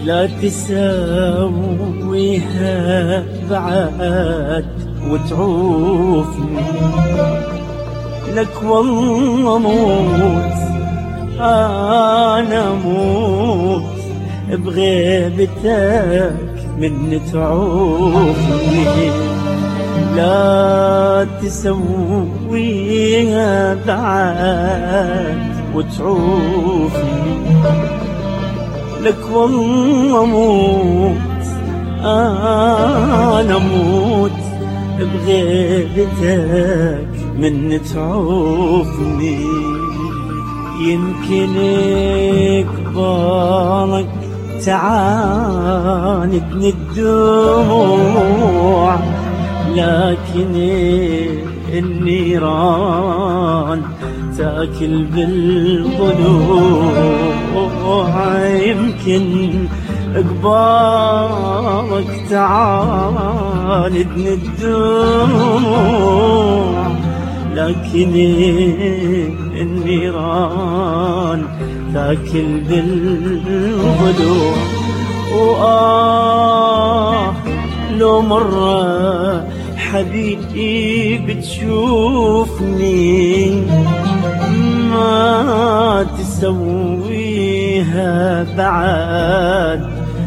لا تساويها بعد وتعوفني، لك والله موت أنا موت بغيبتك من تعوفني. لا تسويها بعد وتعوفني، لك والله موت أنا موت بغيبتك من تعوفني. يمكن قبالك تعاندني الدموع، لكن النيران تاكل بالضلوع. يمكن قبالك تعاندني الدموع، لكن النيران تاكل بالضلوع. لو مرة حبيبي تشوفني ما تسويها بعد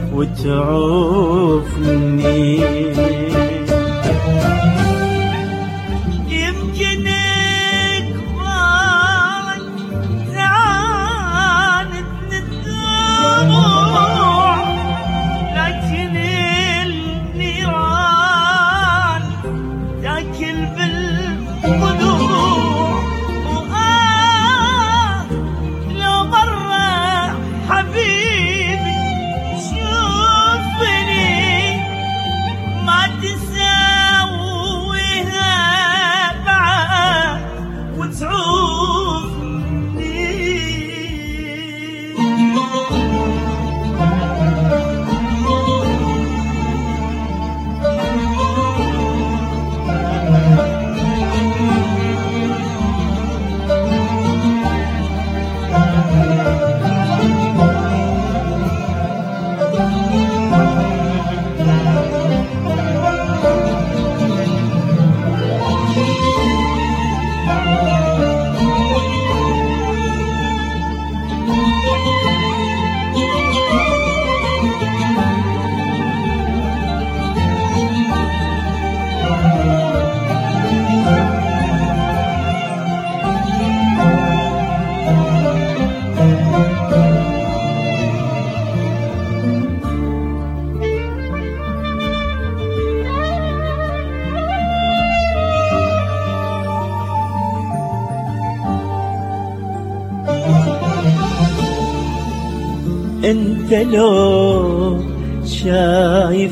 وتعوفني. يمكن قبالك تعاندني الدموع، لكن النيران تاكل بالضلوع. لو مرة حبيبي تشوفني ما تساويها بعد وتعوفني. انت لو شايف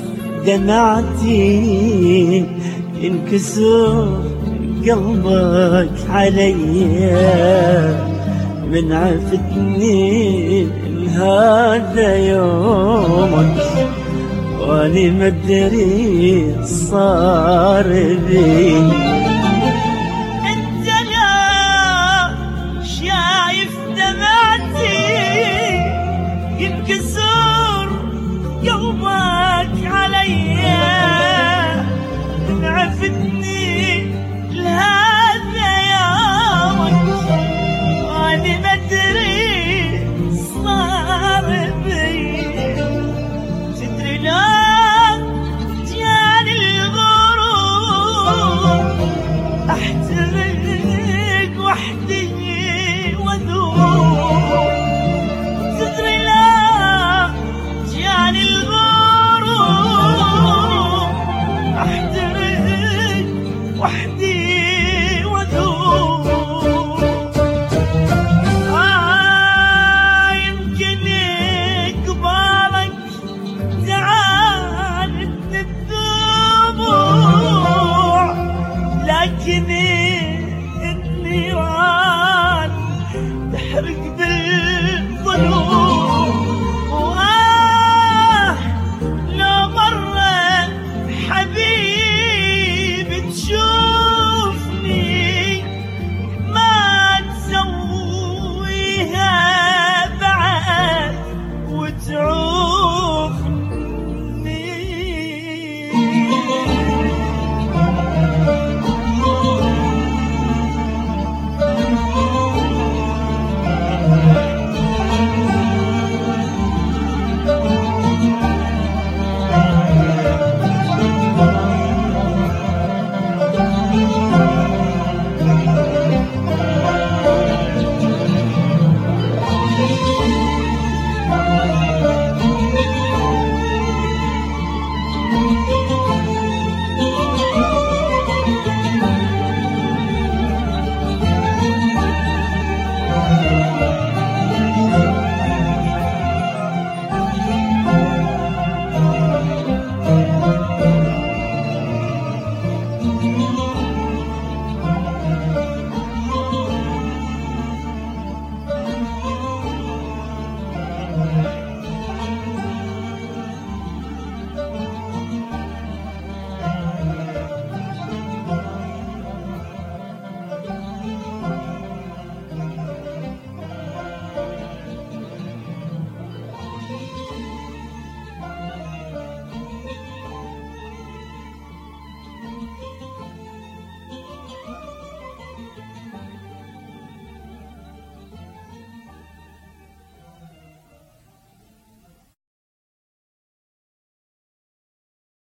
دمعتي ينكسر قلبك عليا، من عفتني هذا يومك واني مدري صار بي. انت لو شايف دمعتي ينكسر قلبك عليا، من عفتني